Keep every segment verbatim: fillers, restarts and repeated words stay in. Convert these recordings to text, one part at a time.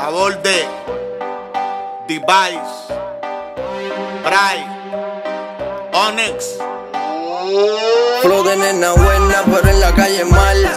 labor de Device, Bray, Onyx. Flow de nena buena, pero en la calle mala.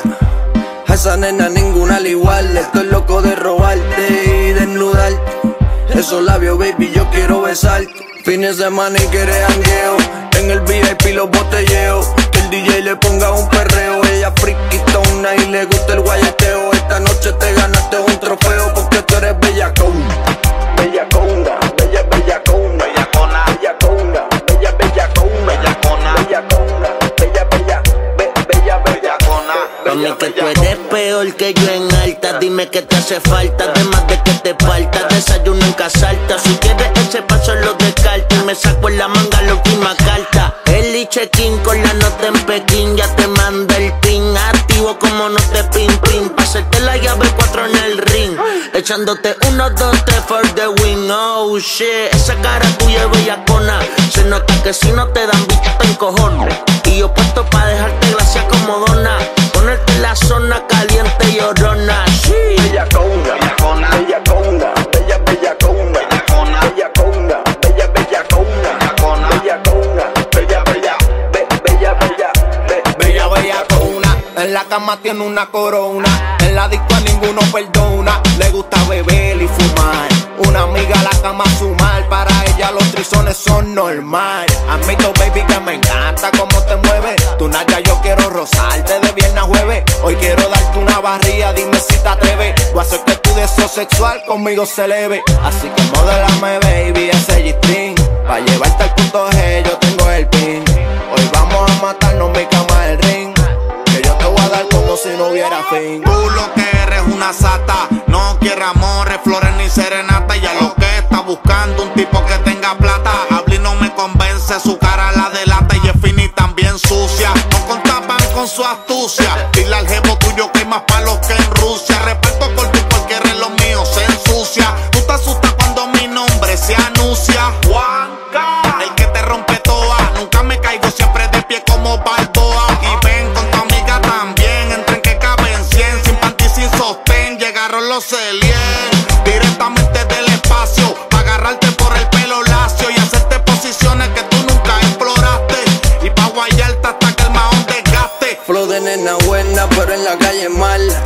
A esa nena ninguna al igual. Estoy loco de robarte y desnudarte. Esos labios, baby, yo quiero besarte. Fines de semana y quiere jangueo. En el V I P los botelleos. Que el D J le ponga un perreo. Ella friquitona y le gusta el guayeteo. Esta noche te ganaste un trofeo porque tú eres bellacona. Bellacona, bella, bellacona. Bellacona, bellacona, bella, bellacona. Bellacona, bellacona, bella, bella, be, bella, bellacona. Mami, que tú eres peor que yo en alta. Dime que te hace falta, además de que te falta. Desayuno en casa alta. Si quieres ese paso lo descarta. Y me saco en la manga la última carta. El y check-in con la nota en Pekín. Ya te manda el pin. Activo como no te pin pin. Pa' hacerte la llave cuatro en el ring. Echándote uno, dos, tres for the win. Oh shit, esa cara tuya es bellacona. Se nota que si no te dan vista te encojones. Y yo puesto pa' dejarte gracia como dona. Ponerte en la zona caliente y llorona. Sí. Bellacona, bellacona, bellacona, bella, bellacona, bellacona, bellacona, bella, bellacona, bellacona, bellacona, bella, bella, be, bella, bella, be, Bella, bellacona, en la cama tiene una corona. En la disco a ninguno perdona. Le gusta beber y fumar. Una amiga a la cama sumar. Para ella los trizones son normal. Admito, baby, que me encanta cómo te mueves. Tu nalga yo quiero rozarte de viernes a jueves. Hoy quiero darte una barriga, dime si te atreves. Voy a hacer que tu deseo sexual conmigo se eleve. Así que modélame, baby, ese G-string. Pa' llevarte al punto G, yo tengo el pin. Hoy vamos a matarnos mi cama el ring. Que yo te voy a dar como si no hubiera fin. Tú lo que eres una sata. No quiere amores, flores ni serenata. Ya lo que está buscando un tipo que tenga plata. Habla y no me convence, su cara la delata. Y es fina y también sucia. No contaban con su astucia. Dile al jevo tuyo que hay más palos que en Rusia. Reparto por ti porque eres lo mío, se ensucia. Tú te asustas cuando mi nombre se anuncia. Juanca, el que te rompe toa. Nunca me caigo, siempre de pie como Balboa. Y ven con tu amiga también. Entren que caben cien. Sin panty, sin sostén. Llegaron los alien. Directamente del espacio. Pa' agarrarte por el pelo lacio. Y hacerte posiciones que tú nunca exploraste. Y pa' guayarte hasta que el mahón desgaste. Flow de nena buena, pero en la calle mala.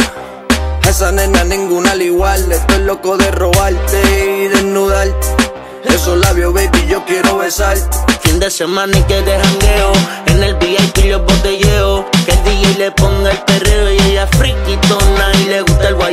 A esa nena ninguna al igual. Estoy loco de robarte y desnudarte. Esos labios, baby, yo quiero besarte. Fin de semana y que de jangueo. En el V I P los botelleos. Que el D J le ponga el perreo. Y ella friquitona y le gusta el guay.